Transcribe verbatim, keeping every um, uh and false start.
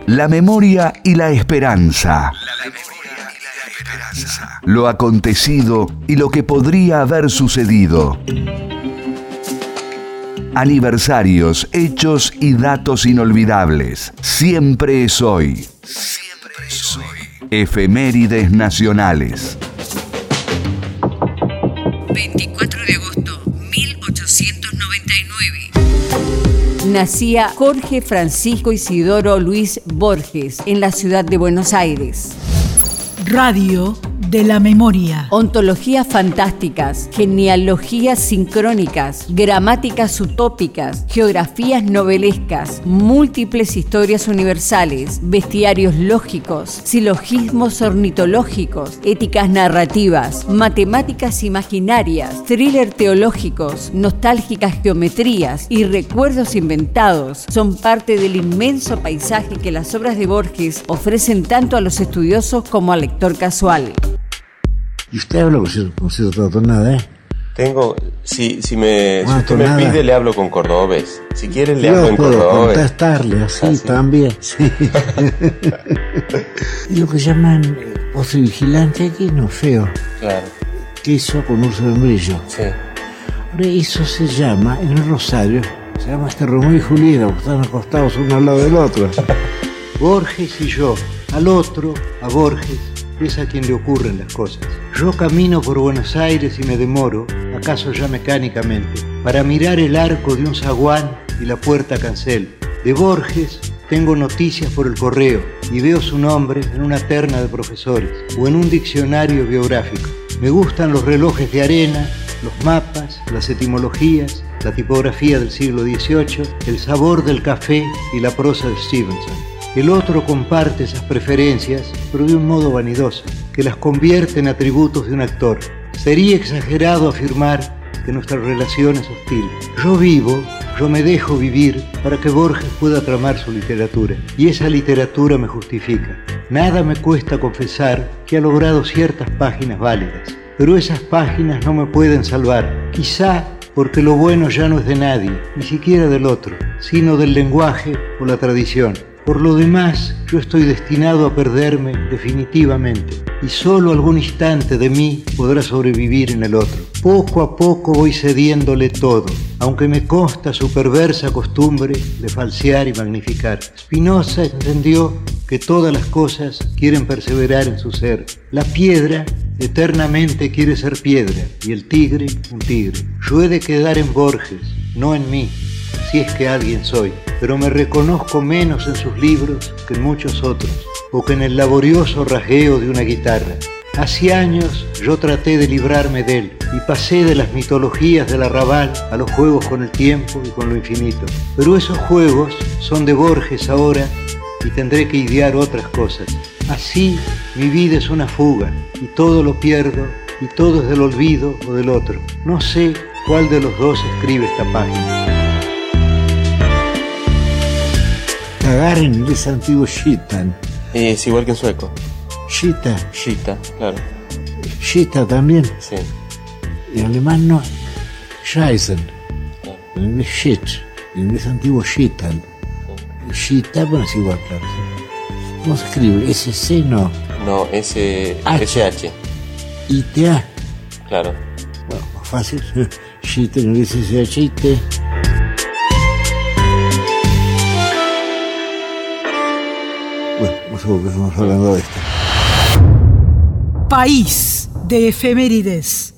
La memoria y la esperanza. La memoria y la esperanza. Lo acontecido y lo que podría haber sucedido. Aniversarios, hechos y datos inolvidables. Siempre es hoy. Siempre es hoy. Efemérides nacionales. veinticuatro de agosto de mil ochocientos noventa y nueve. Nacía Jorge Francisco Isidoro Luis Borges en la ciudad de Buenos Aires. Radio de la memoria. Ontologías fantásticas, genealogías sincrónicas, gramáticas utópicas, geografías novelescas, múltiples historias universales, bestiarios lógicos, silogismos ornitológicos, éticas narrativas, matemáticas imaginarias, thriller teológicos, nostálgicas geometrías y recuerdos inventados son parte del inmenso paisaje que las obras de Borges ofrecen tanto a los estudiosos como al lector casual. Y usted habla con cierta tonada, ¿eh? Tengo, si, si me, Una si usted tonada. me pide, le hablo con cordobés. Si quiere, le Yo hablo en puedo cordobés. contestarle así, Ah, sí. también. Sí. Y lo que llaman voz vigilante aquí no feo. Claro, ¿Qué hizo con Urso de Brillo? sí. Ahora, eso se llama, en el Rosario, se llama este Romeo y Julieta, porque están acostados uno al lado del otro. Borges y yo, al otro, a Borges, es a quien le ocurren las cosas. Yo camino por Buenos Aires y me demoro, acaso ya mecánicamente, para mirar el arco de un zaguán y la puerta cancel. De Borges tengo noticias por el correo y veo su nombre en una terna de profesores o en un diccionario biográfico. Me gustan los relojes de arena, los mapas, las etimologías, la tipografía del siglo dieciocho, el sabor del café y la prosa de Stevenson. El otro comparte esas preferencias, pero de un modo vanidoso, que las convierte en atributos de un actor. Sería exagerado afirmar que nuestra relación es hostil. Yo vivo, yo me dejo vivir para que Borges pueda tramar su literatura, y esa literatura me justifica. Nada me cuesta confesar que ha logrado ciertas páginas válidas, pero esas páginas no me pueden salvar, quizá porque lo bueno ya no es de nadie, ni siquiera del otro, sino del lenguaje o la tradición. Por lo demás, yo estoy destinado a perderme definitivamente, y solo algún instante de mí podrá sobrevivir en el otro. Poco a poco voy cediéndole todo, aunque me consta su perversa costumbre de falsear y magnificar. Spinoza entendió que todas las cosas quieren perseverar en su ser. La piedra eternamente quiere ser piedra, y el tigre un tigre. Yo he de quedar en Borges, no en mí, si es que alguien soy, pero me reconozco menos en sus libros que en muchos otros, o que en el laborioso rasgueo de una guitarra. Hace años yo traté de librarme de él, y pasé de las mitologías del arrabal a los juegos con el tiempo y con lo infinito. Pero esos juegos son de Borges ahora, y tendré que idear otras cosas. Así, mi vida es una fuga, y todo lo pierdo, y todo es del olvido o del otro. No sé cuál de los dos escribe esta página. Cagar en inglés antiguo shitan. Y es igual que en sueco. Shita. Shita, claro. Shita también. Sí. En alemán no. Scheißen. Claro. En inglés shit. En inglés antiguo shitan. Shita, bueno, es igual, claro. ¿Cómo se escribe? S C no. No, S H. S H. I T A. Claro. Bueno, más fácil. Shita en inglés S H I T. Bueno, no sé por qué estamos hablando de esto. País de efemérides.